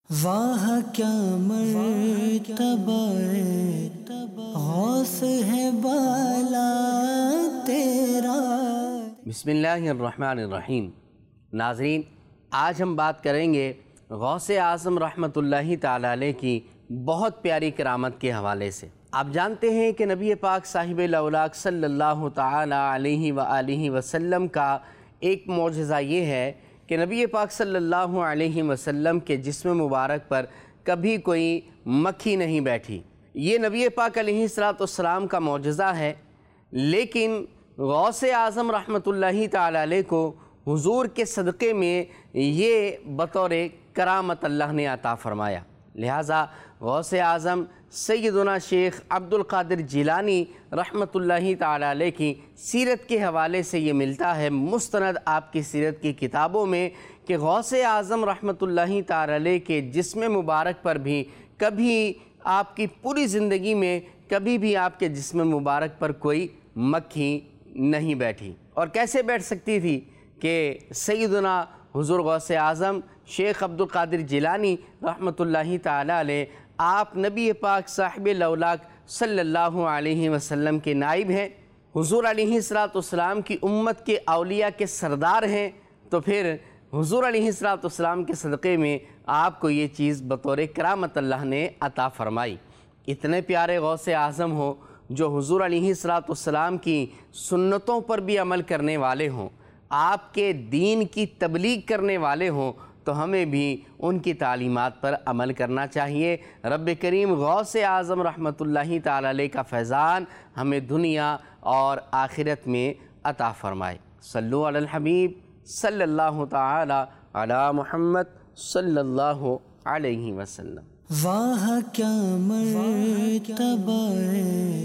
واہ کیا مرتبہ غوث ہے بالا تیرا۔ بسم اللہ الرحمن الرحیم۔ ناظرین، آج ہم بات کریں گے غوث اعظم رحمۃ اللہ تعالی علیہ کی بہت پیاری کرامت کے حوالے سے۔ آپ جانتے ہیں کہ نبی پاک صاحب الاولاق صلی اللہ تعالی علیہ وآلہ وسلم کا ایک معجزہ یہ ہے کہ نبی پاک صلی اللہ علیہ وسلم کے جسم مبارک پر کبھی کوئی مکھی نہیں بیٹھی۔ یہ نبی پاک علیہ السلام کا معجزہ ہے، لیکن غوث اعظم رحمۃ اللہ تعالی علیہ کو حضور کے صدقے میں یہ بطور کرامت اللہ نے عطا فرمایا۔ لہٰذا غوث اعظم سیدنا شیخ عبد القادر جیلانی رحمۃ اللہ تعالی علیہ کی سیرت کے حوالے سے یہ ملتا ہے مستند آپ کی سیرت کی کتابوں میں کہ غوث اعظم رحمۃ اللہ تعالی علیہ کے جسم مبارک پر بھی کبھی آپ کی پوری زندگی میں کبھی بھی آپ کے جسم مبارک پر کوئی مکھی نہیں بیٹھی۔ اور کیسے بیٹھ سکتی تھی کہ سیدنا حضور غوث اعظم شیخ عبد القادر جیلانی رحمۃ اللہ تعالی علیہ آپ نبی پاک صاحب الاولاق صلی اللہ علیہ وسلم کے نائب ہیں، حضور علیہ السلام کی امت کے اولیاء کے سردار ہیں، تو پھر حضور علیہ السلام کے صدقے میں آپ کو یہ چیز بطور کرامت اللہ نے عطا فرمائی۔ اتنے پیارے غوث اعظم ہو جو حضور علیہ السلام کی سنتوں پر بھی عمل کرنے والے ہوں، آپ کے دین کی تبلیغ کرنے والے ہوں، تو ہمیں بھی ان کی تعلیمات پر عمل کرنا چاہیے۔ رب کریم غوث اعظم رحمۃ اللہ تعالی علیہ کا فیضان ہمیں دنیا اور آخرت میں عطا فرمائے۔ صلو علی الحبیب صلی اللہ تعالی علی محمد صلی اللہ علیہ وسلم۔ واہ کیا مرتبہ